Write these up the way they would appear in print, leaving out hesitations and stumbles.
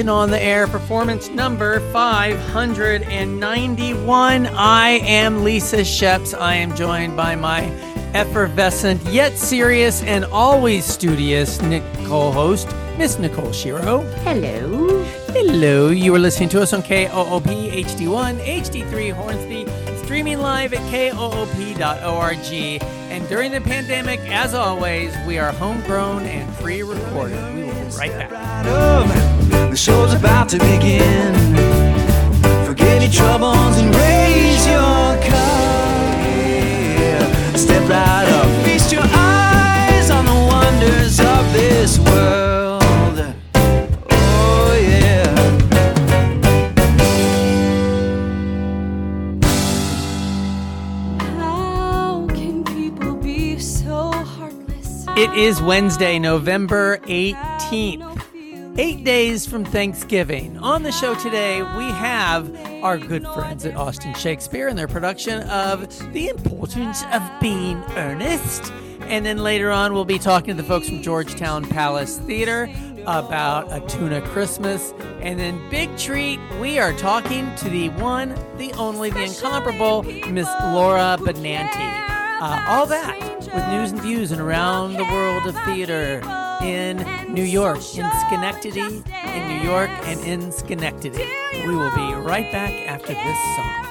Station on the Air, performance number 591. I am Lisa Sheps. I am joined by my effervescent, yet serious, and always studious co-host, Miss Nicole Shiro. Hello. Hello. You are listening to us on KOOP HD1, HD3 Hornsby, streaming live at koop.org. And during the pandemic, as always, we are homegrown and pre-recorded. We will be right back. The show's about to begin. Forget your troubles and raise your cup. Yeah. Step right up, feast your eyes on the wonders of this world. Oh yeah. How can people be so heartless? It is Wednesday, November 18th. 8 days from Thanksgiving. On the show today, we have our good friends at Austin Shakespeare and their production of The Importance of Being Earnest. And then later on, we'll be talking to the folks from Georgetown Palace Theater about A Tuna Christmas. And then big treat, we are talking to the one, the only, the incomparable Miss Laura Benanti. All that with news and views and around the world of theater in New York, in Schenectady, in New York, and in Schenectady. We will be right back after this song.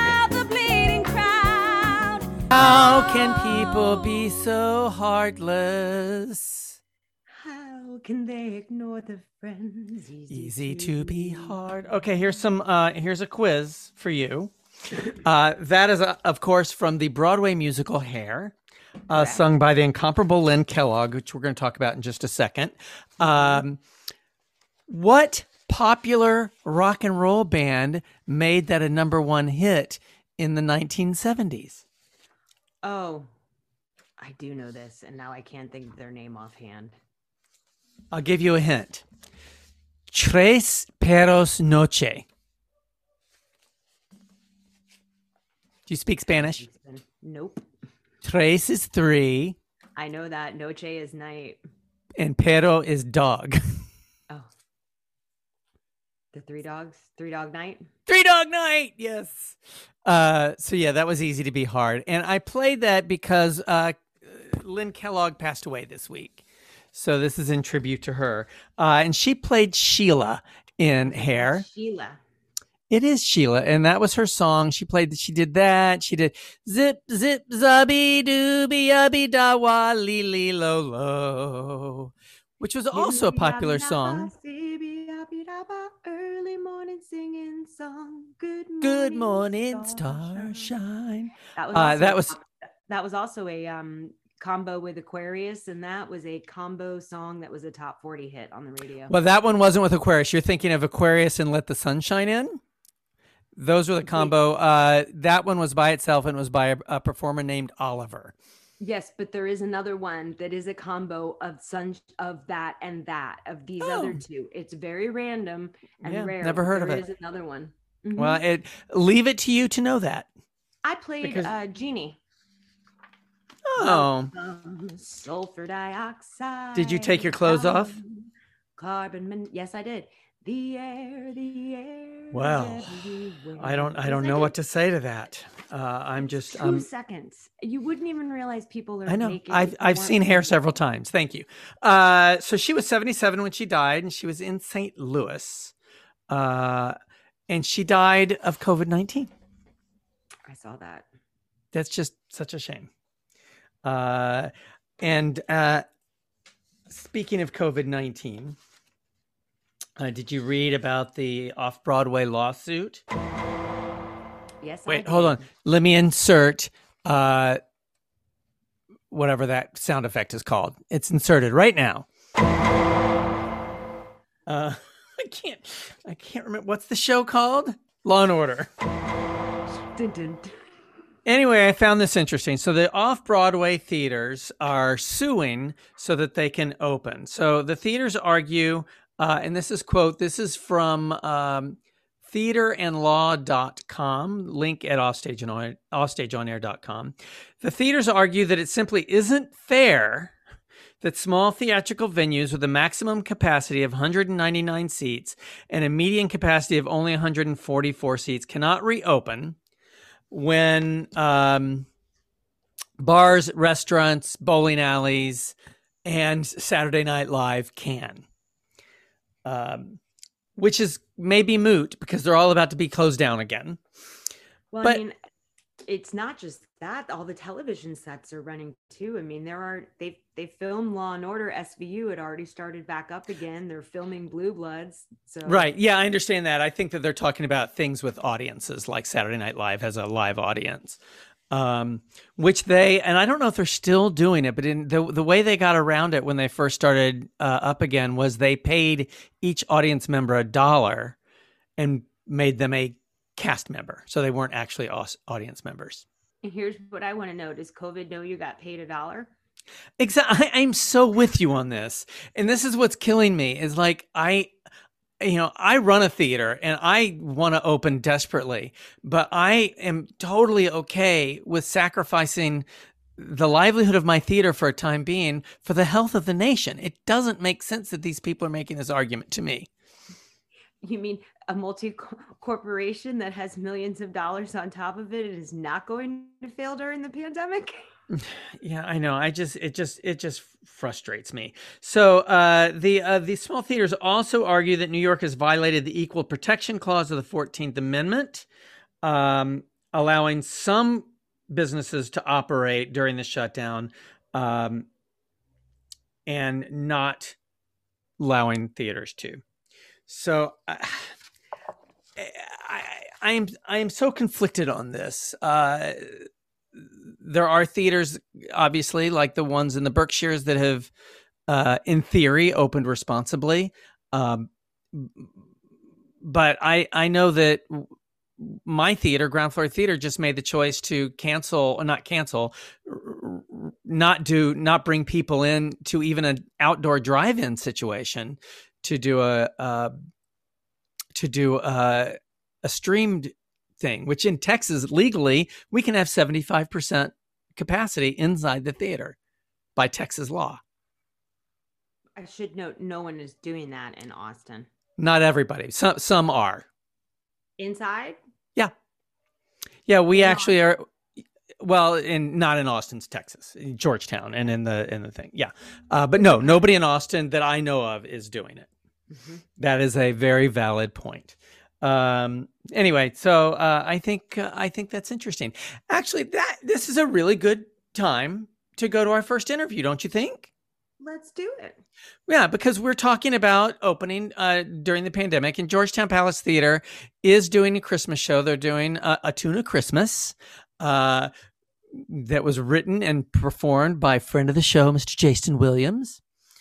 How can people be so heartless? How can they ignore the friends? Easy to be hard. Okay, here's a quiz for you. That is, of course, from the Broadway musical Hair. Sung by the incomparable Lynn Kellogg, which we're going to talk about in just a second. What popular rock and roll band made that a number one hit in the 1970s? Oh, I do know this, and now I can't think of their name offhand. I'll give you a hint. Tres Perros Noche. Do you speak Spanish? Nope. Tres is 3. I know that. Noche is night. And perro is dog. Oh. The Three Dogs? Three Dog Night? Three Dog Night, yes. So yeah, that was easy to be hard. And I played that because Lynn Kellogg passed away this week. So this is in tribute to her. And she played Sheila in Hair. Sheila. It is Sheila, and that was her song. She did that. She did zip, zip, zubby, dooby, yubby, da, wa, lee, lee, lo, lo, which was also a popular song. Early morning singing song. Good morning, starshine. That was also a combo with Aquarius, and that was a combo song that was a top 40 hit on the radio. Well, that one wasn't with Aquarius. You're thinking of Aquarius and Let the Sun Shine In? Those were the combo. That one was by itself and was by a performer named Oliver. Yes, but there is another one that is a combo of of these other two. It's very random and rare. Never heard of it. There is another one. Mm-hmm. Well, leave it to you to know that. I played Jeannie. Oh. Sulfur dioxide. Did you take your clothes off? Yes, I did. The air. Well, I don't know what to say to that. I'm just 2 seconds. You wouldn't even realize people are. I know. Naked I've seen Hair several times. Thank you. So she was 77 when she died, and she was in St. Louis, and she died of COVID-19. I saw that. That's just such a shame. And speaking of COVID-19. Did you read about the off-Broadway lawsuit? Yes. Wait, hold on. Let me insert whatever that sound effect is called. It's inserted right now. I can't remember. What's the show called? Law and Order. Dun, dun. Anyway, I found this interesting. So the off-Broadway theaters are suing so that they can open. So the theaters argue, and this is from theaterandlaw.com, link at offstageonair.com. The theaters argue that it simply isn't fair that small theatrical venues with a maximum capacity of 199 seats and a median capacity of only 144 seats cannot reopen when bars, restaurants, bowling alleys, and Saturday Night Live can. Which is maybe moot because they're all about to be closed down again. Well, But- I mean, it's not just that. All the television sets are running too. I mean, they filmed Law and Order. SVU had already started back up again. They're filming Blue Bloods. So Right. Yeah, I understand that. I think that they're talking about things with audiences, like Saturday Night Live has a live audience, which and I don't know if they're still doing it, but in the way they got around it when they first started up again was they paid each audience member $1 and made them a cast member. So they weren't actually audience members. And here's what I want to know: does COVID know you got paid $1? Exactly. I'm so with you on this. And this is what's killing me is like, I run a theater and I want to open desperately, but I am totally okay with sacrificing the livelihood of my theater for a time being for the health of the nation. It doesn't make sense that these people are making this argument to me. You mean a multi-corporation that has millions of dollars on top of it is not going to fail during the pandemic? Yeah, I know. It just frustrates me. So the small theaters also argue that New York has violated the Equal Protection Clause of the 14th Amendment, allowing some businesses to operate during the shutdown, and not allowing theaters to. So I am so conflicted on this. There are theaters, obviously, like the ones in the Berkshires that have, in theory, opened responsibly. But I know that my theater, Ground Floor Theater, just made the choice to not bring people in to even an outdoor drive-in situation to do a streamed thing, which in Texas legally we can have 75% capacity inside the theater by Texas law. I should note no one is doing that in Austin. Not everybody. Some are. Inside? Yeah, we actually are. Well, not in Austin's Texas, in Georgetown, and in the thing. Yeah, but no, nobody in Austin that I know of is doing it. Mm-hmm. That is a very valid point. Anyway, so I think that's interesting. Actually, this is a really good time to go to our first interview, don't you think? Let's do it. Yeah, because we're talking about opening during the pandemic, and Georgetown Palace Theater is doing a Christmas show. They're doing a Tune of Christmas that was written and performed by friend of the show, Mr. Jason Williams.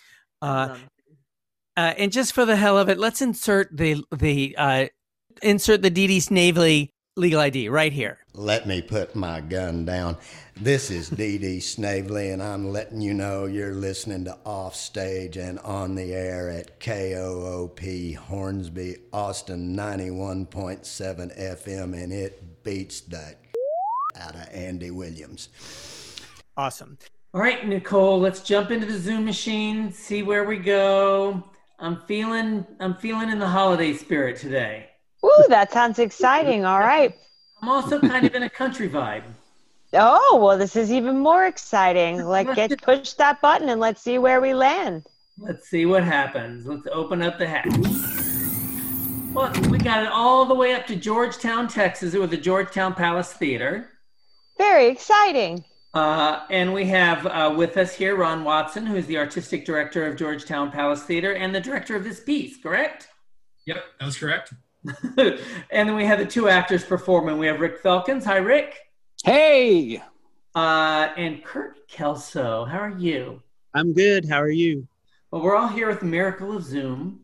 And just for the hell of it, let's insert the Dee Dee Snavely legal ID right here. Let me put my gun down. This is Dee Dee Snavely, and I'm letting you know you're listening to Offstage and on the air at KOOP Hornsby, Austin 91.7 FM, and it beats the out of Andy Williams. Awesome. All right, Nicole, let's jump into the Zoom machine, see where we go. I'm feeling in the holiday spirit today. Ooh, that sounds exciting. All right. I'm also kind of in a country vibe. Oh, well, this is even more exciting. Push that button and let's see where we land. Let's see what happens. Let's open up the hatch. Well, we got it all the way up to Georgetown, Texas, with the Georgetown Palace Theater. Very exciting. And we have with us here Ron Watson, who is the artistic director of Georgetown Palace Theater and the director of this piece, correct? Yep, that's correct. And then we have the two actors performing. We have Rick Felkins. Hi, Rick. Hey! And Kurt Kelso. How are you? I'm good. How are you? Well, we're all here with the miracle of Zoom.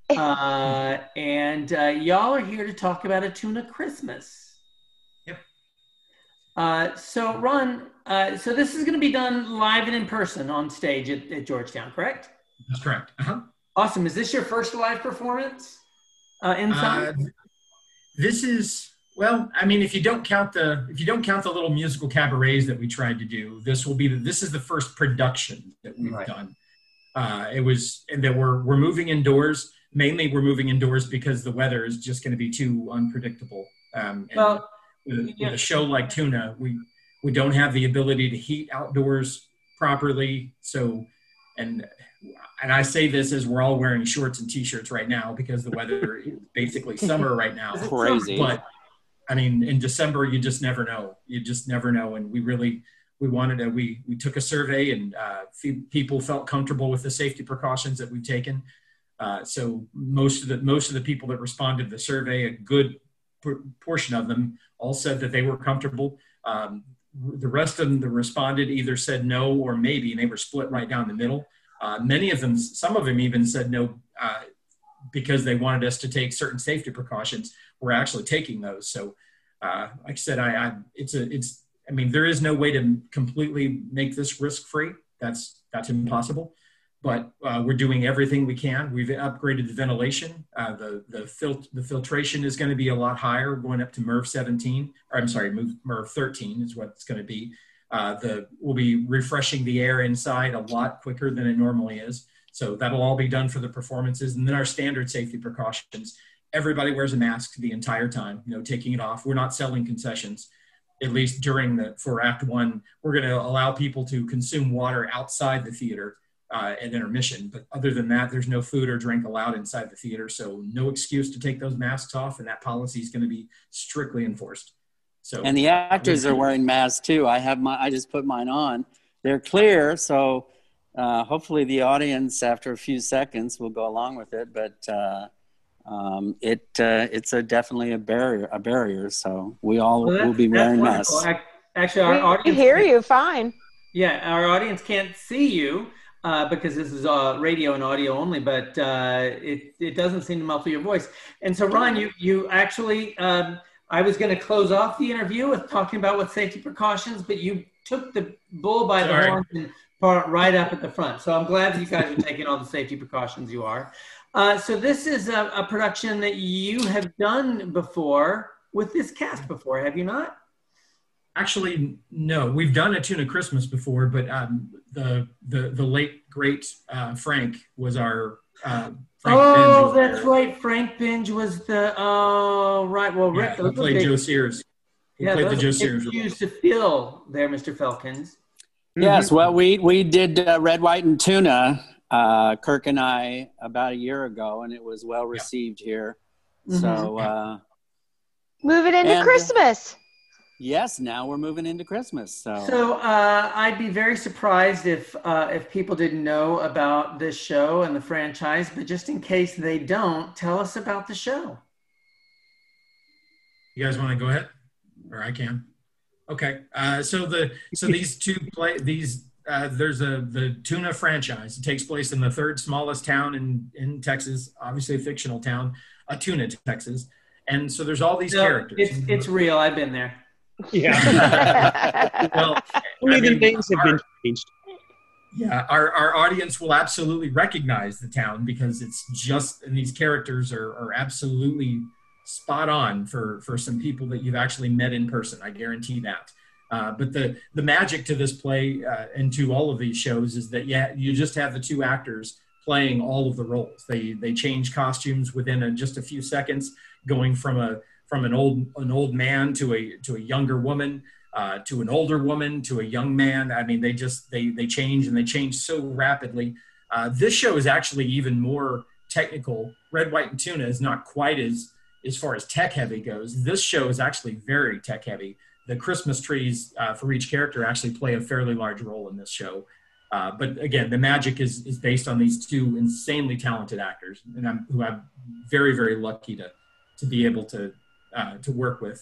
And y'all are here to talk about A Tune of Christmas. Yep. So, Ron, so this is going to be done live and in person on stage at Georgetown, correct? That's correct. Uh-huh. Awesome. Is this your first live performance inside? This is, well, I mean, if you don't count the little musical cabarets that we tried to do, this is the first production that we've done. And that we're moving indoors. Mainly, we're moving indoors because the weather is just going to be too unpredictable. With a show like Tuna, we don't have the ability to heat outdoors properly. So, and I say this as we're all wearing shorts and t-shirts right now because the weather is basically summer right now. Crazy. But I mean, in December, you just never know. You just never know. And we took a survey, and people felt comfortable with the safety precautions that we've taken. So most of the people that responded to the survey, a good portion of them all said that they were comfortable. The rest of them that responded either said no or maybe, and they were split right down the middle. Some of them even said no because they wanted us to take certain safety precautions. We're actually taking those. So, like I said, I mean, there is no way to completely make this risk-free. That's impossible. But we're doing everything we can. We've upgraded the ventilation. The filtration is going to be a lot higher, going up to MERV 17. Or I'm sorry, MERV 13 is what it's going to be. We'll be refreshing the air inside a lot quicker than it normally is. So that'll all be done for the performances. And then our standard safety precautions. Everybody wears a mask the entire time, taking it off. We're not selling concessions, at least for Act 1. We're going to allow people to consume water outside the theater at intermission. But other than that, there's no food or drink allowed inside the theater. So no excuse to take those masks off. And that policy is going to be strictly enforced. So, and the actors are wearing masks too. I just put mine on. They're clear. So hopefully the audience after a few seconds will go along with it. But it's definitely a barrier. So we all will be wearing masks. Actually, our audience can hear you fine. Yeah, our audience can't see you because this is radio and audio only, but it doesn't seem to muffle your voice. And so, Ron, you actually, I was going to close off the interview with talking about what safety precautions, but you took the bull by the horns and brought it right up at the front. So I'm glad that you guys are taking all the safety precautions you are. So this is a production that you have done before with this cast before, have you not? Actually, no. We've done a Tuna Christmas before, but the late great Frank was our Frank Binge. That's right. Frank Binge was the right. Well, Rick he played Joe Sears. He played the Joe Sears role. Used to fill there, Mr. Felkins. Yes. Well, we did Red, White, and Tuna. Kirk and I about a year ago, and it was well received here. So moving into Christmas. Yes, now we're moving into Christmas. So I'd be very surprised if people didn't know about this show and the franchise, but just in case they don't, tell us about the show. You guys want to go ahead, or I can? Okay. So these two there's the Tuna franchise. It takes place in the third smallest town in Texas, obviously a fictional town, Tuna, Texas. And so there's all these characters. It's real. I've been there. Yeah. Well, the names have been changed. Yeah, our audience will absolutely recognize the town because it's just, and these characters are absolutely spot on for some people that you've actually met in person. I guarantee that. But the magic to this play and to all of these shows is that you just have the two actors playing all of the roles. They change costumes within just a few seconds, going from an old man to a younger woman, to an older woman, to a young man. I mean, they change, and they change so rapidly. This show is actually even more technical. Red, White, and Tuna is not quite as far as tech heavy goes. This show is actually very tech heavy. The Christmas trees for each character actually play a fairly large role in this show. But again, the magic is based on these two insanely talented actors, and who I'm very, very lucky to be able to work with.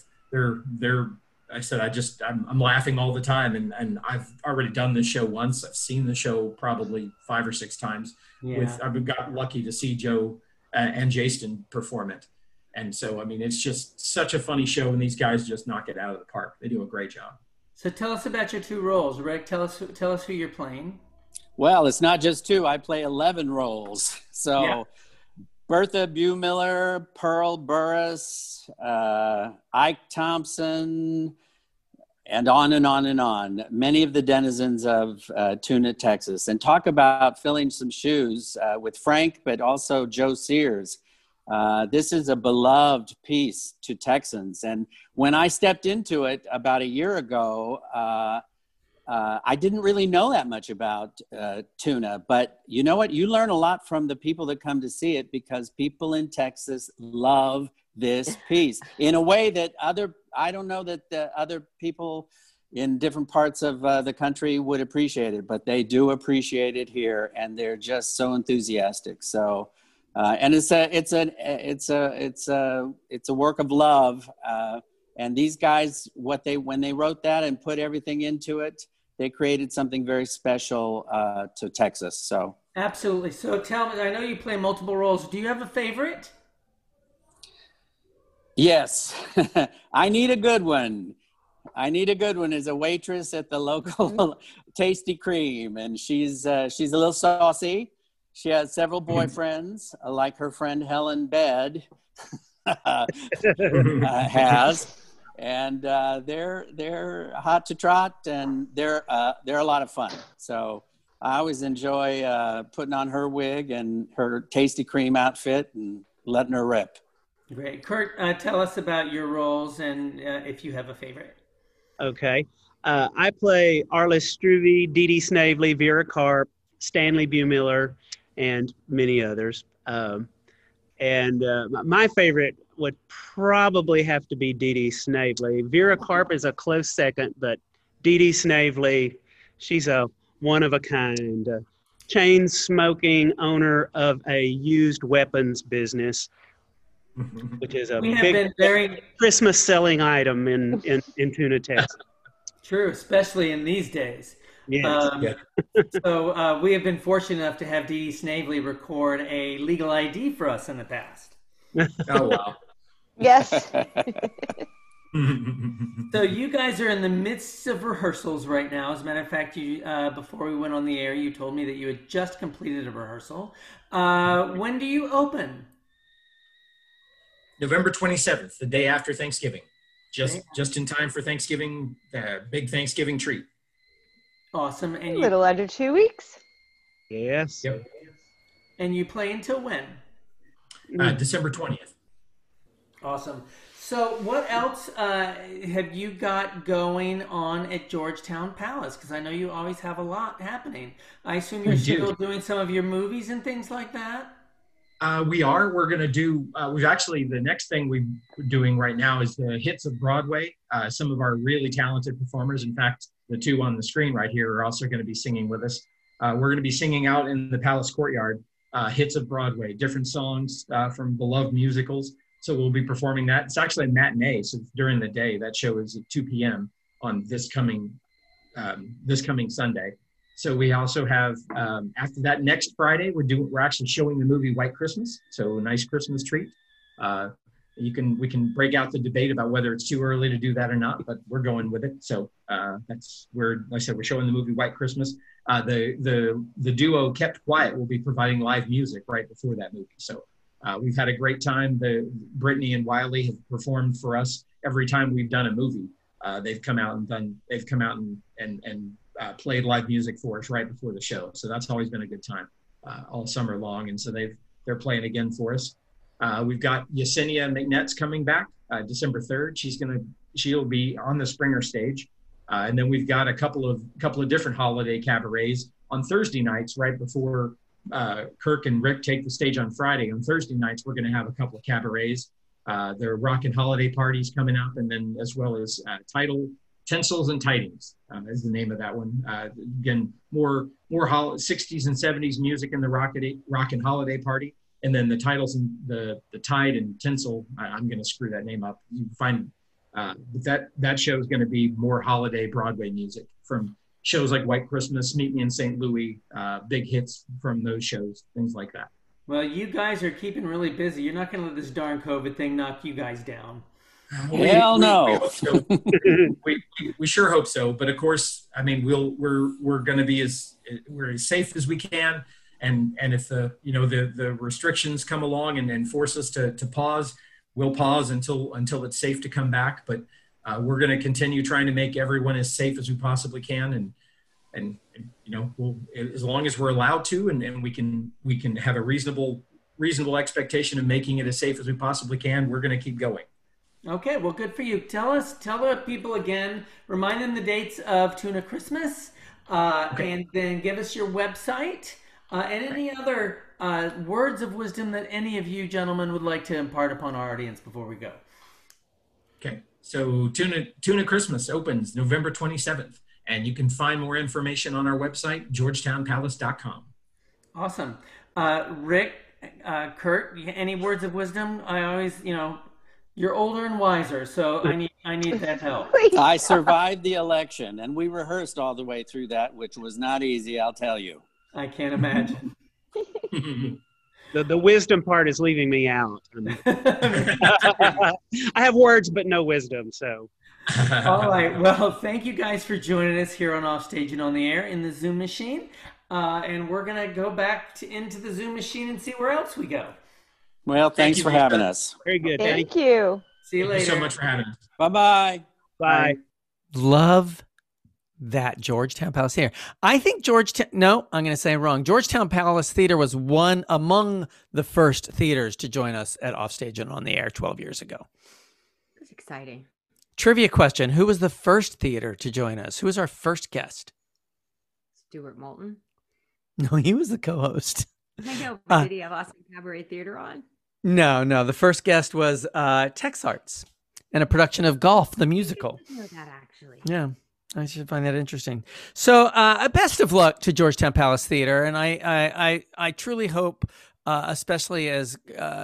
I'm laughing all the time, and I've already done this show once. I've seen the show probably 5 or 6 times. I've got lucky to see Joe and Jason perform it. And so, I mean, it's just such a funny show, and these guys just knock it out of the park. They do a great job. So tell us about your 2 roles, Rick. Tell us who you're playing. Well, it's not just 2. I play 11 roles. So Bertha Buemiller, Pearl Burris, Ike Thompson, and on and on and on. Many of the denizens of Tuna, Texas. And talk about filling some shoes with Frank, but also Joe Sears. This is a beloved piece to Texans. And when I stepped into it about a year ago, I didn't really know that much about Tuna, but you know what? You learn a lot from the people that come to see it, because people in Texas love this piece in a way that I don't know that the other people in different parts of the country would appreciate it, but they do appreciate it here, and they're just so enthusiastic. So, and it's a work of love. And these guys, when they wrote that and put everything into it, they created something very special to Texas. So absolutely. So tell me, I know you play multiple roles. Do you have a favorite? Yes, I need a good one. As a waitress at the local Tasty Cream, and she's a little saucy. She has several boyfriends, like her friend Helen Bed has, and they're hot to trot, and they're a lot of fun. So I always enjoy putting on her wig and her Tasty Cream outfit and letting her rip. Great. Kurt, tell us about your roles and if you have a favorite. Okay. I play Arliss Struve, Dee Dee Snavely, Vera Karp, Stanley Buemiller, and many others. My favorite would probably have to be Dee Dee Snavely. Vera Karp is a close second, but Dee Dee Snavely, she's a one-of-a-kind chain-smoking owner of a used weapons business, which is a big Christmas selling item in Tuna, Texas. True, especially in these days. Yes. So we have been fortunate enough to have Dee Dee Snavely record a legal ID for us in the past. Oh, wow. Yes. So you guys are in the midst of rehearsals right now. As a matter of fact, you before we went on the air, you told me that you had just completed a rehearsal. When do you open? November 27th, the day after Thanksgiving. Just in time for Thanksgiving, big Thanksgiving treat. Awesome. And a little under 2 weeks. Yes. Yep. And you play until when? December 20th. Awesome. So what else have you got going on at Georgetown Palace? Because I know you always have a lot happening. I assume you're still doing some of your movies and things like that? We are. We're going to do, the next thing we're doing right now is the hits of Broadway. Some of our really talented performers, in fact, the two on the screen right here, are also going to be singing with us. We're going to be singing out in the Palace Courtyard, hits of Broadway, different songs from beloved musicals. So we'll be performing that. It's actually a matinee, so it's during the day. That show is at 2 p.m. on this coming Sunday. So we also have, after that, next Friday, we're actually showing the movie White Christmas. So a nice Christmas treat. We can break out the debate about whether it's too early to do that or not, but we're going with it. So like I said, we're showing the movie White Christmas. The duo Kept Quiet will be providing live music right before that movie. So we've had a great time. Brittany and Wiley have performed for us every time we've done a movie. They've come out and played live music for us right before the show. So that's always been a good time all summer long. And so they're playing again for us. We've got Yesenia McNett's coming back December 3rd. She'll be on the Springer stage. And then we've got a couple of different holiday cabarets on Thursday nights, right before Kirk and Rick take the stage on Friday. On Thursday nights, we're going to have a couple of cabarets. There are Rockin' Holiday Parties coming up, and then as well as Tinsels and Tidings is the name of that one. Again, more 60s and 70s music in the Rockin' Holiday Party. And then the titles and the Tide and Tinsel, I'm going to screw that name up. You find that show is going to be more holiday Broadway music from shows like White Christmas, Meet Me in St. Louis, big hits from those shows, things like that. Well, you guys are keeping really busy. You're not going to let this darn COVID thing knock you guys down. Hell no. We sure hope so. But of course, I mean, we're going to be as safe as we can. And if the restrictions come along and force us to pause, we'll pause until it's safe to come back. But We're going to continue trying to make everyone as safe as we possibly can, and we'll, as long as we're allowed to, and we can have a reasonable expectation of making it as safe as we possibly can, we're going to keep going. Okay, well, good for you. Tell the people again, remind them the dates of Tuna Christmas, and then give us your website, and any other words of wisdom that any of you gentlemen would like to impart upon our audience before we go. Okay, so Tuna Christmas opens November 27th, and you can find more information on our website, georgetownpalace.com. Awesome. Rick, Kurt, any words of wisdom? I always, you're older and wiser, so I need that help. I survived the election, and we rehearsed all the way through that, which was not easy, I'll tell you. I can't imagine. The wisdom part is leaving me out. I have words, but no wisdom, so. All right. Well, thank you guys for joining us here on Offstage and on the Air in the Zoom machine. And we're going to go back into the Zoom machine and see where else we go. Well, thanks for having us. Very good. Thank you. See you later. Thank you so much for having us. Bye-bye. Bye. Love that Georgetown Palace Theater. I think I'm going to say it wrong. Georgetown Palace Theater was one among the first theaters to join us at Offstage and on the Air 12 years ago. That's exciting. Trivia question. Who was the first theater to join us? Who was our first guest? Stuart Moulton. No, he was the co-host. I know, but did he have Austin Cabaret Theater on? No. The first guest was Tex Arts and a production of Golf, the musical. I didn't know that, actually. Yeah, I should find that interesting. So best of luck to Georgetown Palace Theater. And I truly hope, especially as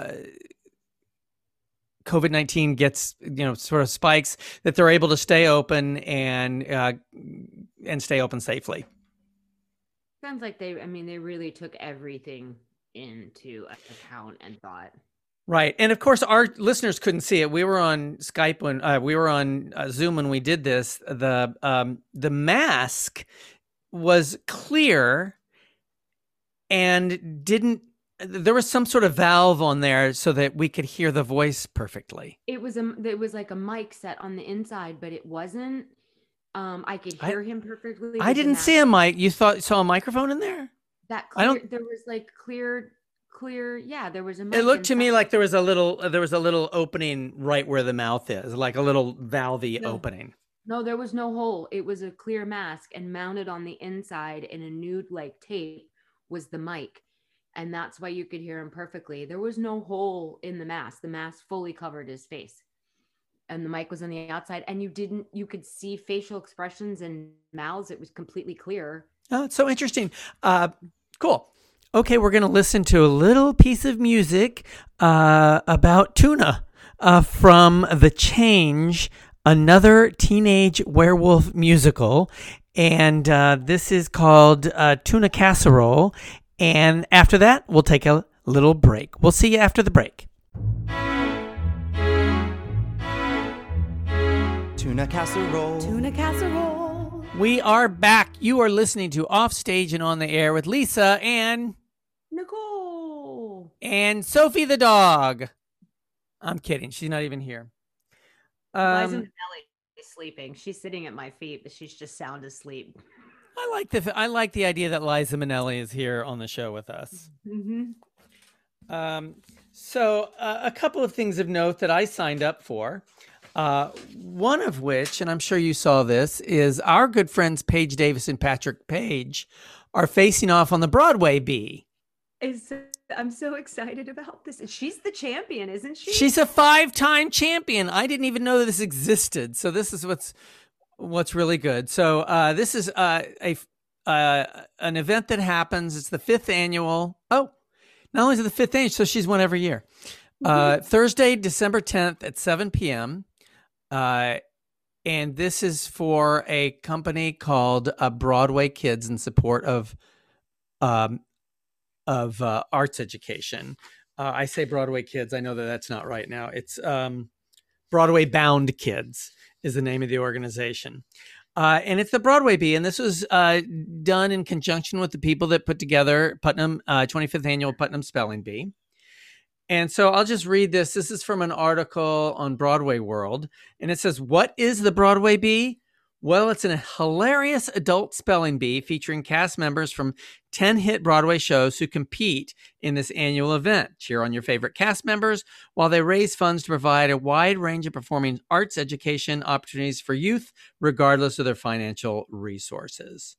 COVID-19 gets, sort of spikes, that they're able to stay open and stay open safely. Sounds like they really took everything into account and thought. Right. And of course, our listeners couldn't see it. We were on Skype when we were on Zoom when we did this. The mask was clear and there was some sort of valve on there so that we could hear the voice perfectly. It was like a mic set on the inside, but it wasn't. I could hear him perfectly. I didn't see a mic. You saw a microphone in there? There was like clear. Yeah, there was a mic. It looked to me like there was a little opening right where the mouth is, like a little valvey opening. No, there was no hole. It was a clear mask, and mounted on the inside in a nude like tape was the mic. And that's why you could hear him perfectly. There was no hole in the mask. The mask fully covered his face. And the mic was on the outside, and you could see facial expressions and mouths. It was completely clear. Oh, it's so interesting. Cool. Okay, we're going to listen to a little piece of music about tuna from The Change, another teenage werewolf musical. And this is called Tuna Casserole. And after that, we'll take a little break. We'll see you after the break. Tuna casserole. Tuna casserole. We are back. You are listening to Offstage and on the Air with Lisa and Nicole and Sophie the dog. I'm kidding. She's not even here. Liza Minnelli is sleeping. She's sitting at my feet, but she's just sound asleep. I like the idea that Liza Minnelli is here on the show with us. Mm-hmm. So a couple of things of note that I signed up for. One of which, and I'm sure you saw this, is our good friends Paige Davis and Patrick Page are facing off on the Broadway Bee. I'm so excited about this. She's the champion, isn't she? She's a 5-time champion. I didn't even know that this existed. So this is what's really good. So this is an event that happens. It's the 5th annual. Oh, not only is it the 5th annual, so she's won every year. Thursday, December 10th at 7 p.m. And this is for a company called Broadway Kids in support of arts education. I say Broadway Kids. I know that that's not right now. It's Broadway Bound Kids is the name of the organization. And it's the Broadway Bee. And this was done in conjunction with the people that put together Putnam 25th Annual Putnam Spelling Bee. And so I'll just read this. This is from an article on Broadway World. And it says, what is the Broadway Bee? Well, it's a hilarious adult spelling bee featuring cast members from 10 hit Broadway shows who compete in this annual event. Cheer on your favorite cast members while they raise funds to provide a wide range of performing arts education opportunities for youth, regardless of their financial resources.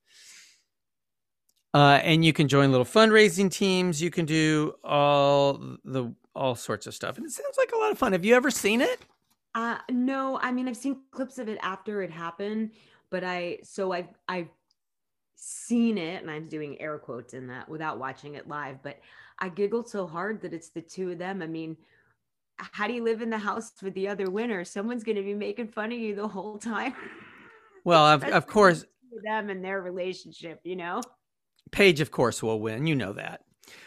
And you can join little fundraising teams. You can do all sorts of stuff. And it sounds like a lot of fun. Have you ever seen it? No, I mean, I've seen clips of it after it happened, but I've seen it, and I'm doing air quotes in that without watching it live, but I giggled so hard that it's the two of them. I mean, how do you live in the house with the other winner? Someone's going to be making fun of you the whole time. Well, of course, them and their relationship, you know? Paige, of course, will win. You know that.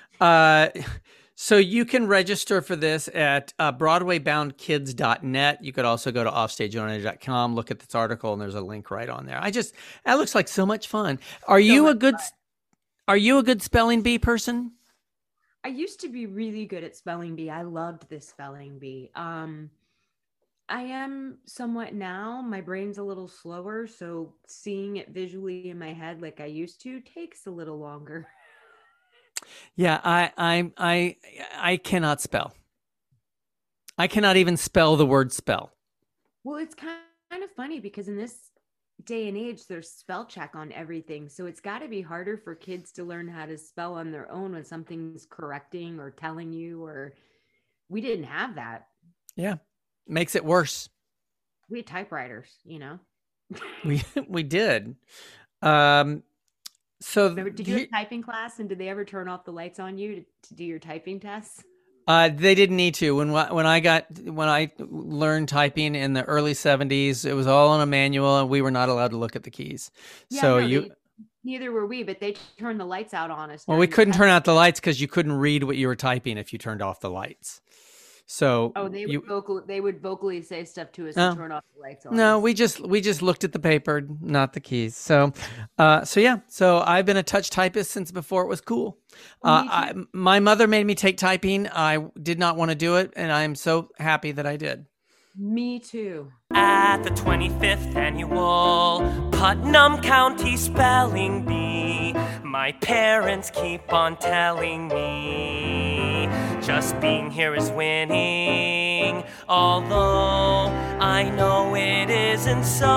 So you can register for this at BroadwayBoundKids.net. You could also go to offstageonair.com, look at this article, and there's a link right on there. That looks like so much fun. Are you a good spelling bee person? I used to be really good at spelling bee. I loved this spelling bee. I am somewhat now. My brain's a little slower, so seeing it visually in my head like I used to takes a little longer. Yeah, I cannot spell. I cannot even spell the word spell. Well, it's kind of funny because in this day and age, there's spell check on everything. So it's got to be harder for kids to learn how to spell on their own when something's correcting or telling you, or we didn't have that. Yeah, makes it worse. We had typewriters, you know. we did. So did you have typing class, and did they ever turn off the lights on you to do your typing tests? They didn't need to. When I learned typing in the early 70s, it was all on a manual, and we were not allowed to look at the keys. Yeah, so neither were we, but they turned the lights out on us. Well, we couldn't turn out the lights because you couldn't read what you were typing if you turned off the lights. So they would vocally say stuff to us and turn off the lights on. No, we just looked at the paper, not the keys. So I've been a touch typist since before it was cool. My mother made me take typing. I did not want to do it, and I'm so happy that I did. Me too. At the 25th annual Putnam County Spelling Bee, my parents keep on telling me just being here is winning, although I know it isn't so.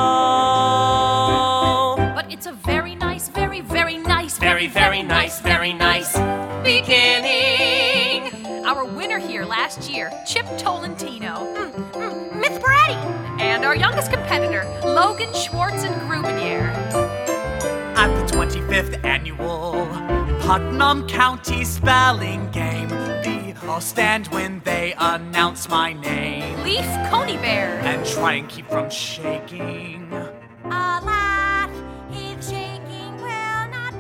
But it's a very nice, very, very nice, very, very nice, very nice beginning. Our winner here last year, Chip Tolentino, Myth Brady, and our youngest competitor, Logan Schwartz and Grubinier. At the 25th annual Putnam County Spelling Game, the all stand when they announce my name. Leaf Coney Bear. And try and keep from shaking. A laugh, if shaking will not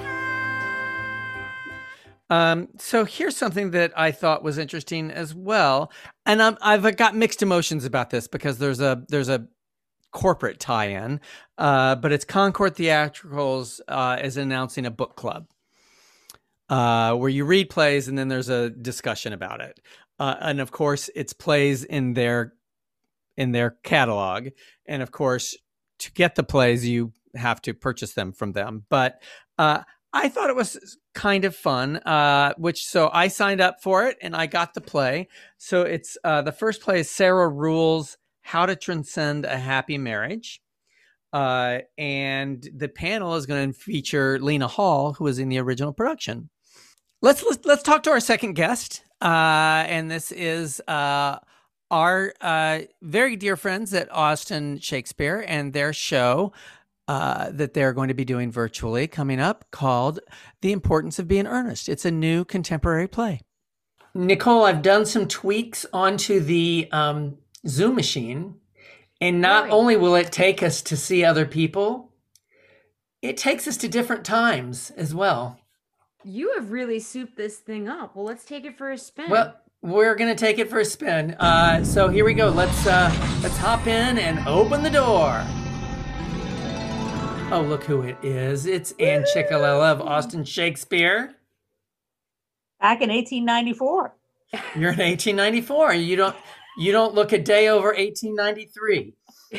pass. So here's something that I thought was interesting as well. And I've got mixed emotions about this because there's a corporate tie-in, but it's Concord Theatricals is announcing a book club. Where you read plays and then there's a discussion about it. And of course it's plays in their catalog. And of course, to get the plays, you have to purchase them from them. But I thought it was kind of fun, so I signed up for it and I got the play. So it's the first play is Sarah Rule's How to Transcend a Happy Marriage. And the panel is going to feature Lena Hall, who was in the original production. Let's talk to our second guest, and this is our very dear friends at Austin Shakespeare and their show that they're going to be doing virtually coming up called The Importance of Being Earnest. It's a new contemporary play. Nicole, I've done some tweaks onto the Zoom machine, and not only will it take us to see other people, it takes us to different times as well. You have really souped this thing up. Well, let's take it for a spin. Well, we're going to take it for a spin. So here we go. Let's hop in and open the door. Oh, look who it is. It's Ann Ciccolella of Austin Shakespeare. Back in 1894. You're in 1894. You don't look a day over 1893.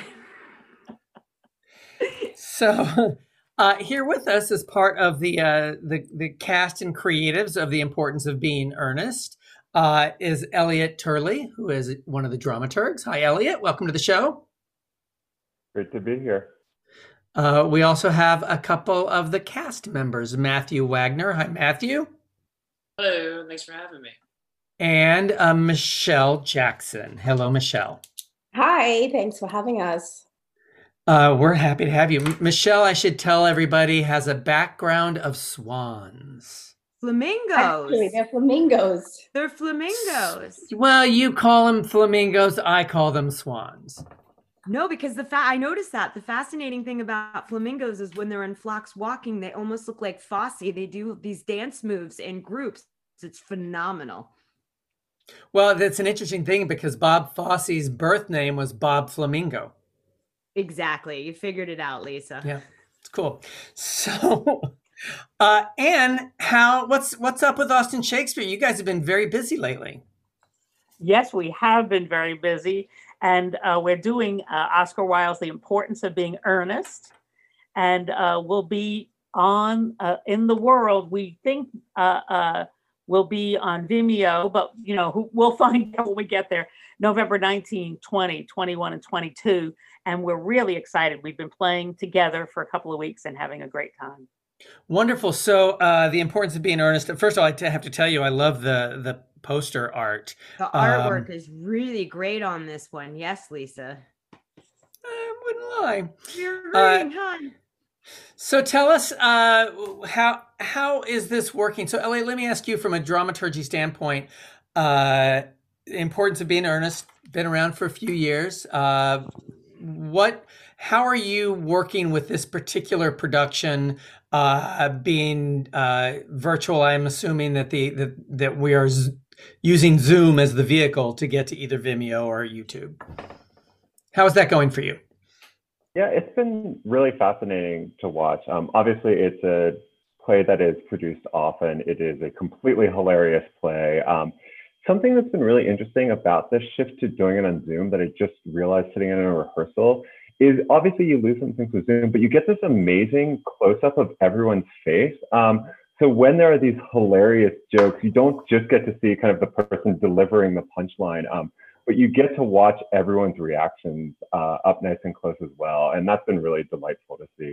So here with us as part of the cast and creatives of The Importance of Being Earnest is Elliot Turley, who is one of the dramaturgs. Hi, Elliot. Welcome to the show. Great to be here. We also have a couple of the cast members, Matthew Wagner. Hi, Matthew. Hello. Thanks for having me. And Michelle Jackson. Hello, Michelle. Hi. Thanks for having us. We're happy to have you. Michelle, I should tell everybody, has a background of swans. Flamingos. Actually, they're flamingos. They're flamingos. Well, you call them flamingos. I call them swans. No, because I noticed that the fascinating thing about flamingos is when they're in flocks walking, they almost look like Fosse. They do these dance moves in groups. It's phenomenal. Well, that's an interesting thing because Bob Fosse's birth name was Bob Flamingo. Exactly. You figured it out, Lisa. Yeah, it's cool. So, Anne, what's up with Austin Shakespeare? You guys have been very busy lately. Yes, we have been very busy. And we're doing Oscar Wilde's The Importance of Being Earnest. And we'll be on in the world. We think we'll be on Vimeo, but we'll find out when we get there. November 19, 20, 21, and 22. And we're really excited. We've been playing together for a couple of weeks and having a great time. Wonderful. So The Importance of Being Earnest. First of all, I have to tell you, I love the poster art. The artwork is really great on this one. Yes, Lisa. I wouldn't lie. You're reading, hon. So tell us how is this working? So Elliot, let me ask you from a dramaturgy standpoint, The Importance of Being Earnest, been around for a few years. How are you working with this particular production being virtual? I'm assuming that that we are using Zoom as the vehicle to get to either Vimeo or YouTube. How is that going for you? Yeah, it's been really fascinating to watch. Obviously, it's a play that is produced often. It is a completely hilarious play. Something that's been really interesting about this shift to doing it on Zoom that I just realized sitting in a rehearsal is obviously you lose some things with Zoom, but you get this amazing close-up of everyone's face. So when there are these hilarious jokes, you don't just get to see kind of the person delivering the punchline, but you get to watch everyone's reactions up nice and close as well. And that's been really delightful to see.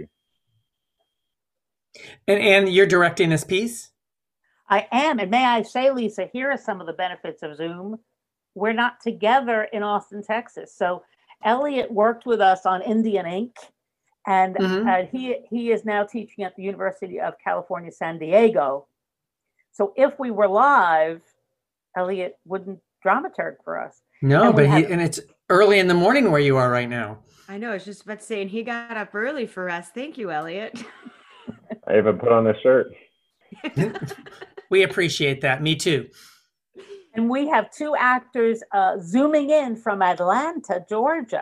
And you're directing this piece? I am. And may I say, Lisa, here are some of the benefits of Zoom. We're not together in Austin, Texas. So Elliot worked with us on Indian Ink. And he is now teaching at the University of California, San Diego. So if we were live, Elliot wouldn't dramaturg for us. No, and it's early in the morning where you are right now. I know. I was just about to say, and he got up early for us. Thank you, Elliot. I even put on this shirt. We appreciate that. Me too. And we have two actors zooming in from Atlanta, Georgia.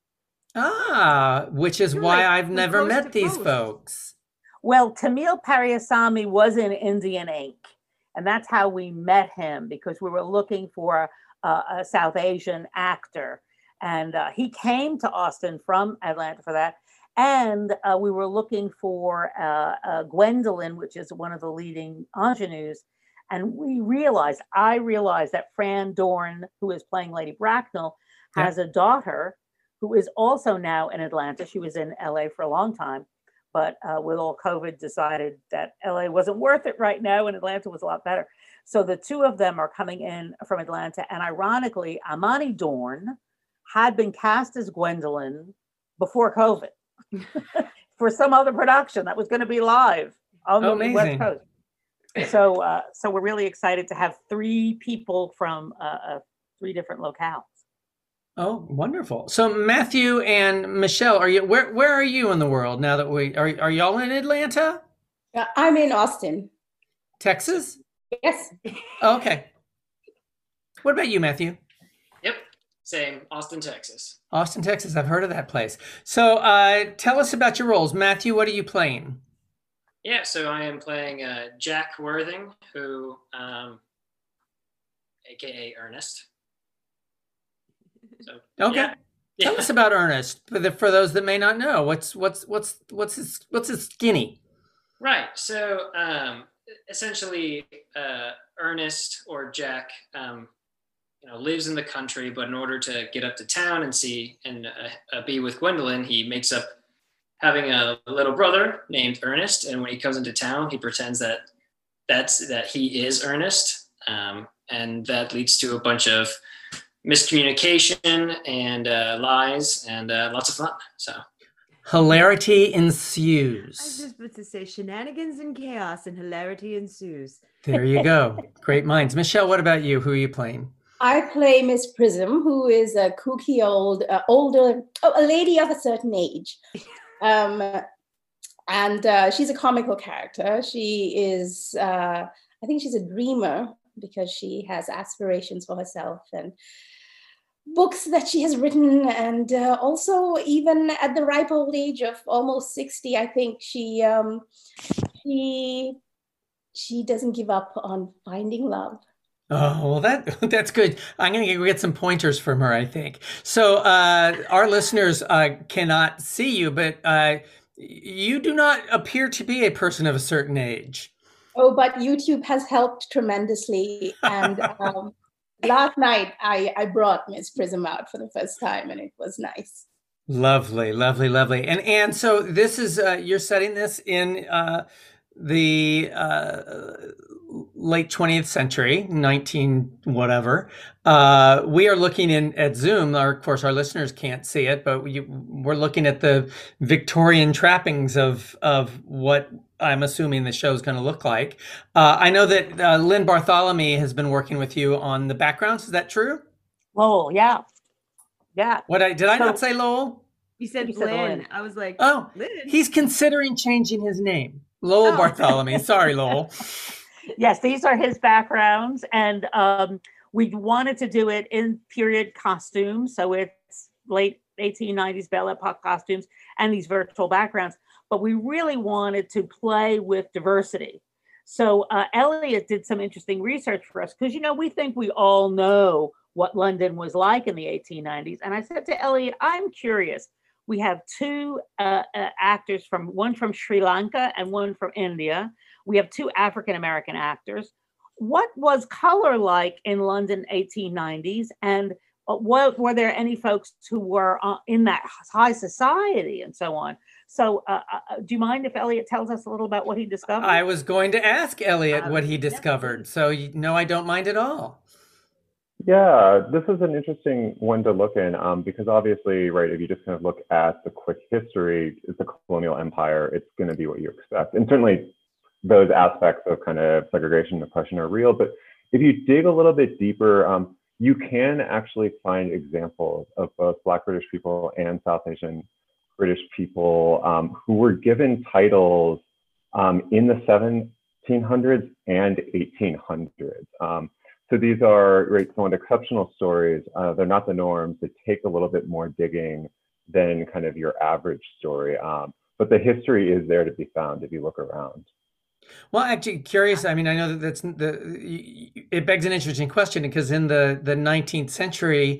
Which is why I've never met these folks. Well, Tamil Pariasamy was in Indian Ink, and that's how we met him, because we were looking for a South Asian actor. And he came to Austin from Atlanta for that. And we were looking for Gwendolyn, which is one of the leading ingenues. And I realized that Fran Dorn, who is playing Lady Bracknell, has a daughter who is also now in Atlanta. She was in LA for a long time, but with all COVID decided that LA wasn't worth it right now and Atlanta was a lot better. So the two of them are coming in from Atlanta. And ironically, Amani Dorn had been cast as Gwendolyn before COVID for some other production that was going to be live on the West Coast. So we're really excited to have three people from three different locales. Oh, wonderful. So Matthew and Michelle, where are you in the world now that are y'all in Atlanta? I'm in Austin. Texas? Yes. Okay. What about you, Matthew? Yep. Same. Austin, Texas. Austin, Texas. I've heard of that place. So tell us about your roles. Matthew, what are you playing? Yeah, so I am playing Jack Worthing, who aka Ernest. So, Okay. yeah. Tell us about Ernest for those that may not know. What's his skinny? Right. So essentially, Ernest or Jack, lives in the country, but in order to get up to town and see and be with Gwendolyn, he makes up having a little brother named Ernest. And when he comes into town, he pretends that he is Ernest, and that leads to a bunch of miscommunication and lies and lots of fun. So hilarity I ensues. was just about to say shenanigans and chaos and hilarity ensues. There you go. Great minds. Michelle, what about you? Who are you playing? I play Miss Prism, who is a kooky a lady of a certain age. And she's a comical character. She is, I think she's a dreamer because she has aspirations for herself and books that she has written. And also, even at the ripe old age of almost 60, I think she doesn't give up on finding love. Oh, well, that's good. I'm going to get some pointers from her, I think. So our listeners cannot see you, but you do not appear to be a person of a certain age. Oh, but YouTube has helped tremendously. And last night I brought Miss Prism out for the first time, and it was nice. Lovely, lovely, lovely. And so this is, you're setting this in the late 20th century, 19 whatever. We are looking at Zoom. Of course, our listeners can't see it, but we're looking at the Victorian trappings of what I'm assuming the show is going to look like. I know that Lynn Bartholomew has been working with you on the backgrounds. Is that true? Lowell, yeah. Yeah. Did I not say Lowell? You said You said Lynn. Lynn. I was like, Oh, Lynn. he's considering changing his name. Lowell Bartholomew. Sorry, Lowell. Yes, these are his backgrounds. And we wanted to do it in period costumes. So it's late 1890s Belle Epoque costumes and these virtual backgrounds. But we really wanted to play with diversity. So Elliot did some interesting research for us because, we think we all know what London was like in the 1890s. And I said to Elliot, I'm curious. We have two actors, one from Sri Lanka and one from India. We have two African-American actors. What was color like in London 1890s? And were there any folks who were in that high society and so on? So do you mind if Elliot tells us a little about what he discovered? I was going to ask Elliot what he discovered. So no, I don't mind at all. Yeah, this is an interesting one to look in because obviously, right, if you just kind of look at the quick history, it's a colonial empire, it's going to be what you expect. And certainly those aspects of kind of segregation and oppression are real. But if you dig a little bit deeper, you can actually find examples of both Black British people and South Asian British people who were given titles in the 1700s and 1800s. So these are somewhat exceptional stories. They're not the norms. They take a little bit more digging than kind of your average story. But the history is there to be found if you look around. Well, actually, curious. I mean, I know that it begs an interesting question because in the 19th century,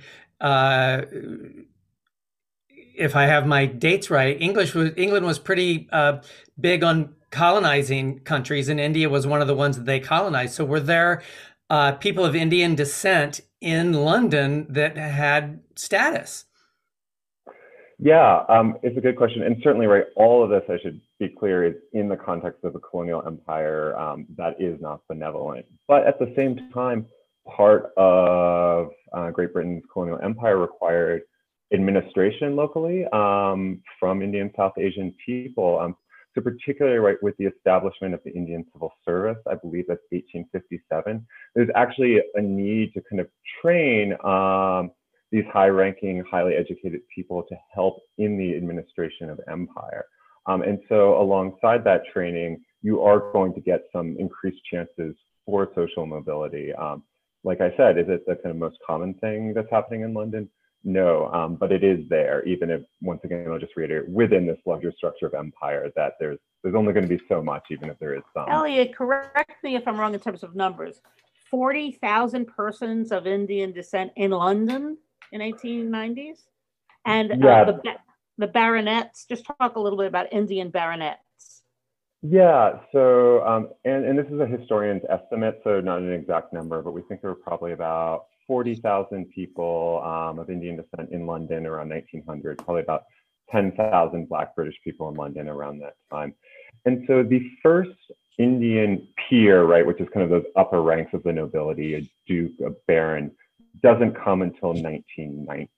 if I have my dates right, England was pretty big on colonizing countries, and India was one of the ones that they colonized. So were there people of Indian descent in London that had status? Yeah, it's a good question. And certainly, right, all of this, I should be clear, is in the context of a colonial empire that is not benevolent. But at the same time, part of Great Britain's colonial empire required administration locally from Indian South Asian people. So particularly, right, with the establishment of the Indian Civil Service, I believe that's 1857, there's actually a need to kind of train these high-ranking, highly educated people to help in the administration of empire. And so alongside that training, you are going to get some increased chances for social mobility. Like I said, is it the kind of most common thing that's happening in London? No, but it is there, even if, once again, I'll just reiterate, within this larger structure of empire, that there's only going to be so much, even if there is some. Elliot, correct me if I'm wrong in terms of numbers. 40,000 persons of Indian descent in London in 1890s. And the baronets, just talk a little bit about Indian baronets. Yeah, so, and this is a historian's estimate, so not an exact number, but we think there were probably about 40,000 people of Indian descent in London around 1900, probably about 10,000 Black British people in London around that time. And so the first Indian peer, right, which is kind of those upper ranks of the nobility, a duke, a baron, doesn't come until 1919.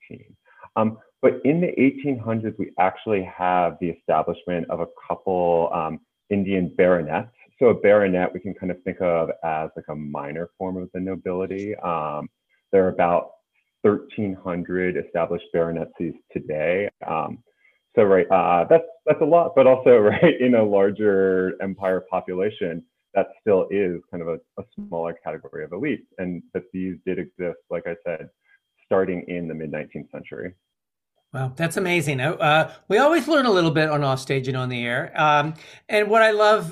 But in the 1800s, we actually have the establishment of a couple Indian baronets. So a baronet we can kind of think of as like a minor form of the nobility. There are about 1,300 established baronetcies today. So right, that's a lot, but also right in a larger empire population, that still is kind of a smaller category of elite, and that these did exist, like I said, starting in the mid-19th century. Wow, that's amazing. We always learn a little bit on Offstage and on the Air. And what I love,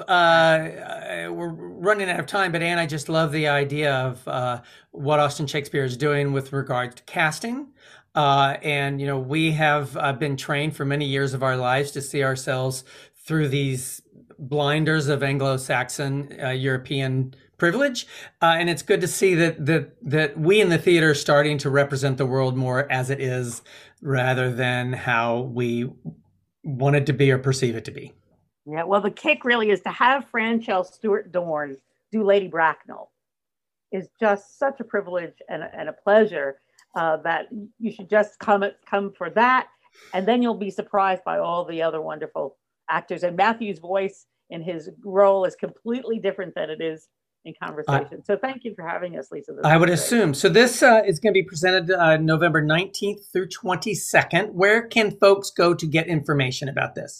we're running out of time, but Anne, I just love the idea of what Austin Shakespeare is doing with regard to casting. And, we have been trained for many years of our lives to see ourselves through these blinders of Anglo-Saxon European privilege. And it's good to see that we in the theater are starting to represent the world more as it is, rather than how we want it to be or perceive it to be. Yeah, well, the kick really is to have Franchell Stewart Dorn do Lady Bracknell is just such a privilege and a pleasure that you should just come for that. And then you'll be surprised by all the other wonderful actors. And Matthew's voice in his role is completely different than it is in conversation. So thank you for having us, Lisa. I would assume. So this is going to be presented November 19th through 22nd. Where can folks go to get information about this?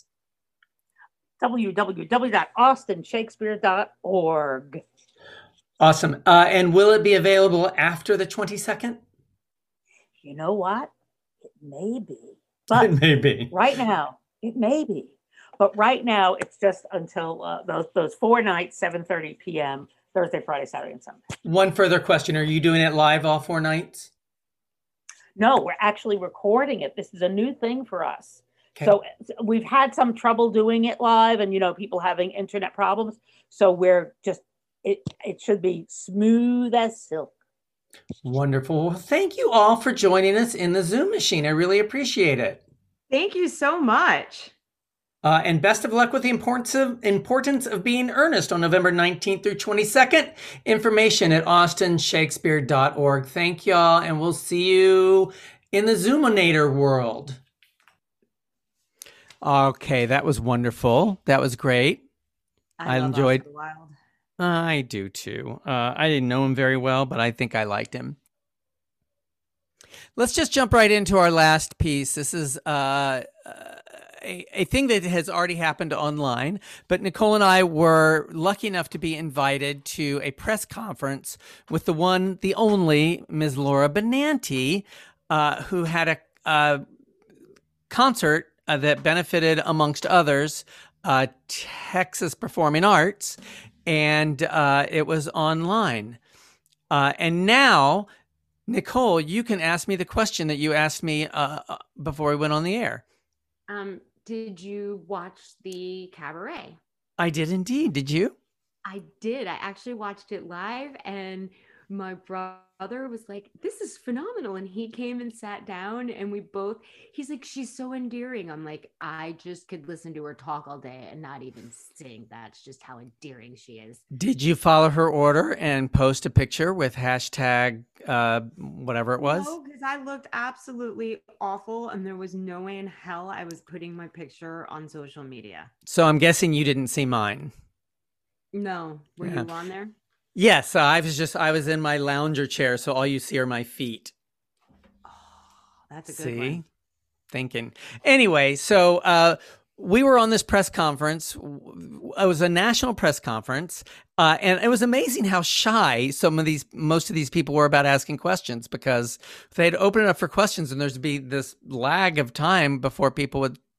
www.austinshakespeare.org. Awesome. And will it be available after the 22nd? You know what? It may be. But it may be. Right now, it may be. But right now, it's just until those 4 nights, 7:30 p.m., Thursday, Friday, Saturday, and Sunday. One further question. Are you doing it live all 4 nights? No, we're actually recording it. This is a new thing for us. Okay. So we've had some trouble doing it live and, people having internet problems. So we're just, it should be smooth as silk. Wonderful. Well, thank you all for joining us in the Zoom machine. I really appreciate it. Thank you so much. And best of luck with the importance of being earnest on November 19th through 22nd. Information at austinshakespeare.org. Thank y'all, and we'll see you in the Zoominator world. Okay, that was wonderful. That was great. I enjoyed. Oscar Wilde. I do too. I didn't know him very well, but I think I liked him. Let's just jump right into our last piece. This is a thing that has already happened online, but Nicole and I were lucky enough to be invited to a press conference with the one, the only Ms. Laura Benanti, who had a concert that benefited, amongst others, Texas Performing Arts, and it was online. And now, Nicole, you can ask me the question that you asked me before we went on the air. Did you watch the cabaret? I did indeed. Did you? I did. I actually watched it live, and my brother was like, "This is phenomenal." And he came and sat down, and he's like, "She's so endearing." I'm like, I just could listen to her talk all day and not even sing. That's just how endearing she is. Did you follow her order and post a picture with hashtag whatever it was? No, because I looked absolutely awful, and there was no way in hell I was putting my picture on social media. So I'm guessing you didn't see mine. No. Were you on there? Yes, I was in my lounger chair, so all you see are my feet. Oh, that's a good one. Thinking. Anyway, so we were on this press conference. It was a national press conference, and it was amazing how shy most of these people were about asking questions, because they'd open it up for questions, and there'd be this lag of time before people would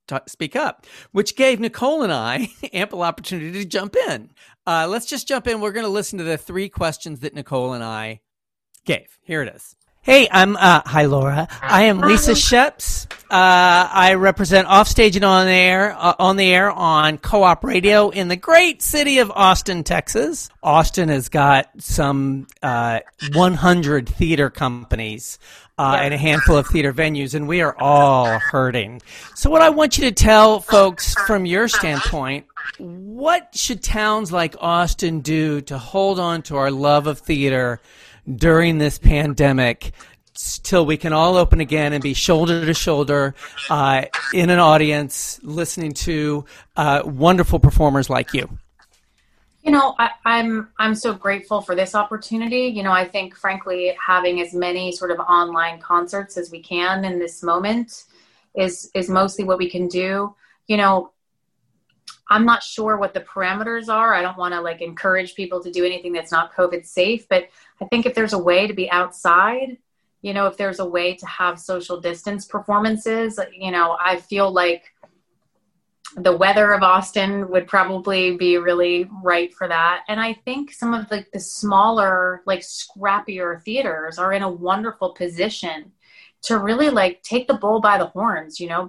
speak up, which gave Nicole and I ample opportunity to jump in. Let's just jump in. We're going to listen to the 3 questions that Nicole and I gave. Here it is. Hey, hi Laura. I am Lisa Sheps. I represent Offstage and on the air on Co-op Radio in the great city of Austin, Texas. Austin has got some 100 theater companies and a handful of theater venues, and we are all hurting. So what I want you to tell folks from your standpoint, what should towns like Austin do to hold on to our love of theater during this pandemic till we can all open again and be shoulder to shoulder in an audience listening to wonderful performers like you? You know, I'm so grateful for this opportunity. You know, I think, frankly, having as many sort of online concerts as we can in this moment is mostly what we can do. You know, I'm not sure what the parameters are. I don't want to like encourage people to do anything that's not COVID safe, but I think if there's a way to be outside, you know, if there's a way to have social distance performances, you know, I feel like the weather of Austin would probably be really right for that. And I think some of the smaller, like scrappier theaters are in a wonderful position to really like take the bull by the horns. You know,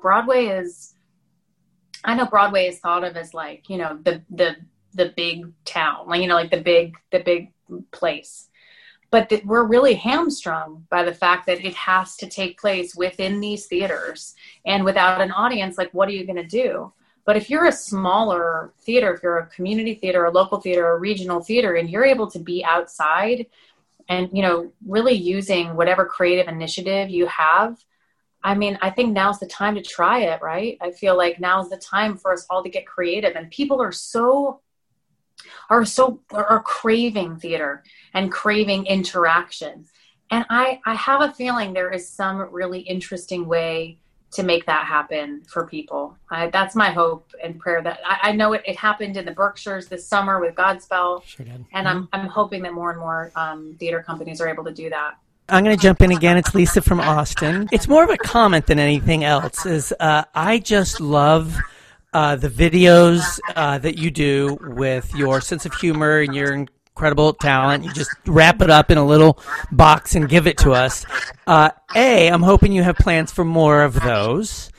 I know Broadway is thought of as like, you know, the big town, like, you know, like the big place. But we're really hamstrung by the fact that it has to take place within these theaters, and without an audience, like, what are you going to do? But if you're a smaller theater, if you're a community theater, a local theater, a regional theater, and you're able to be outside and, you know, really using whatever creative initiative you have, I mean, I think now's the time to try it, right? I feel like now's the time for us all to get creative, and people are craving theater and craving interaction. And I have a feeling there is some really interesting way to make that happen for people. That's my hope and prayer. That I know it happened in the Berkshires this summer with Godspell. Sure did. And I'm hoping that more and more theater companies are able to do that. I'm going to jump in again. It's Lisa from Austin. It's more of a comment than anything else. I just love the videos that you do with your sense of humor and your incredible talent. You just wrap it up in a little box and give it to us. I'm hoping you have plans for more of those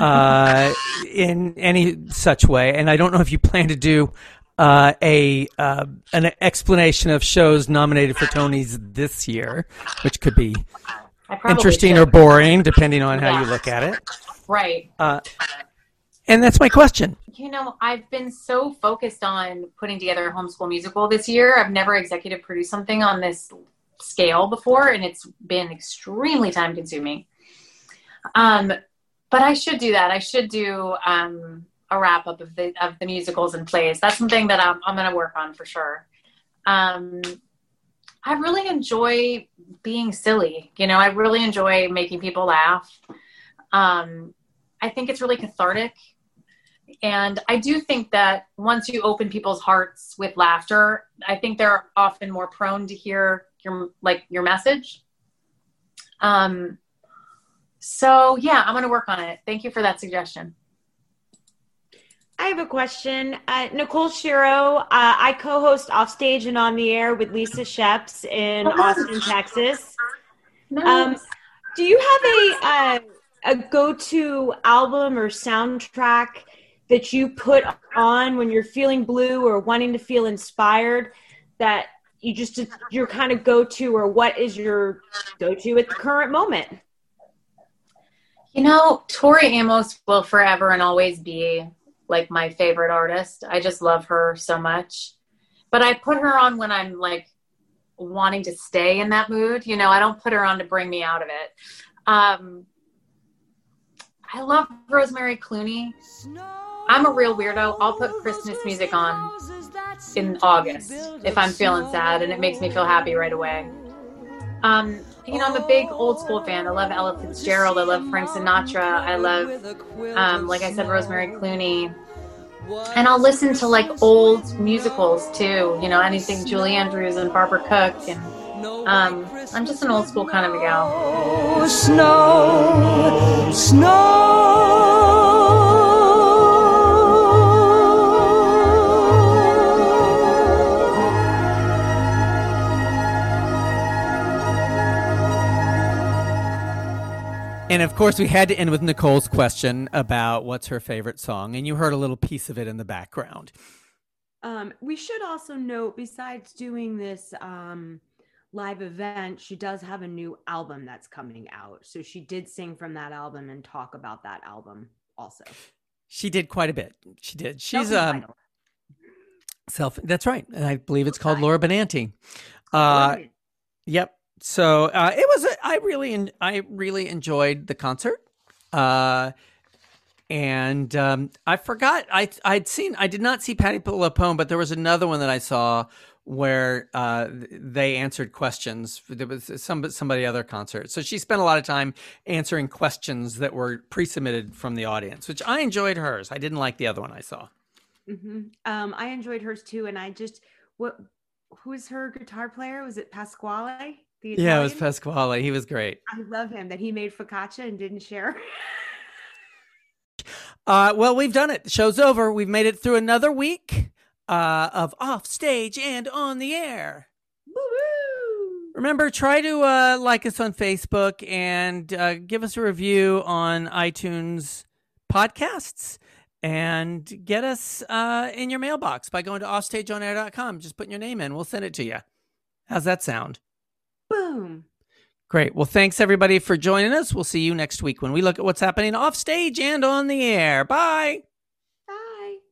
in any such way. And I don't know if you plan to do an explanation of shows nominated for Tonys this year, which could be interesting or boring, depending on how you look at it. Right. And that's my question. You know, I've been so focused on putting together a homeschool musical this year. I've never executive produced something on this scale before, and it's been extremely time consuming. But I should do that. I should do a wrap up of the musicals and plays. That's something that I'm going to work on for sure. I really enjoy being silly. You know, I really enjoy making people laugh. I think it's really cathartic. And I do think that once you open people's hearts with laughter, I think they're often more prone to hear your message. So yeah, I'm going to work on it. Thank you for that suggestion. I have a question. Nicole Shiro, I co-host Offstage and On the Air with Lisa Sheps in Austin, Texas. Nice. Do you have a go-to album or soundtrack that you put on when you're feeling blue or wanting to feel inspired that you're kind of go-to, or what is your go-to at the current moment? You know, Tori Amos will forever and always be like my favorite artist. I just love her so much. But I put her on when I'm like wanting to stay in that mood. You know, I don't put her on to bring me out of it. I love Rosemary Clooney. I'm a real weirdo. I'll put Christmas music on in August if I'm feeling sad, and it makes me feel happy right away. You know, I'm a big old school fan. I love Ella Fitzgerald. I love Frank Sinatra. I love, like I said, Rosemary Clooney. And I'll listen to like old musicals too. You know, anything Julie Andrews and Barbara Cook. And I'm just an old school kind of a gal. Snow, snow. And of course, we had to end with Nicole's question about what's her favorite song. And you heard a little piece of it in the background. We should also note, besides doing this live event, she does have a new album that's coming out. So she did sing from that album and talk about that album also. She did quite a bit. She did. She's that's right. And I believe it's called Laura Benanti. Yep. So it was. I really enjoyed the concert. And I forgot. I did not see Patti LuPone, but there was another one that I saw where they answered questions. There was somebody other concert. So she spent a lot of time answering questions that were pre-submitted from the audience, which I enjoyed hers. I didn't like the other one I saw. Mm-hmm. I enjoyed hers too. And who's her guitar player? Was it Pasquale? Yeah, it was Pasquale. He was great. I love him that he made focaccia and didn't share. Well, we've done it. The show's over. We've made it through another week of Off Stage and On the Air. Woo-hoo! Remember, try to like us on Facebook and give us a review on iTunes podcasts. And get us in your mailbox by going to offstageonair.com. Just putting your name in. We'll send it to you. How's that sound? Boom. Great. Well, thanks everybody for joining us. We'll see you next week when we look at what's happening off stage and on the air. Bye.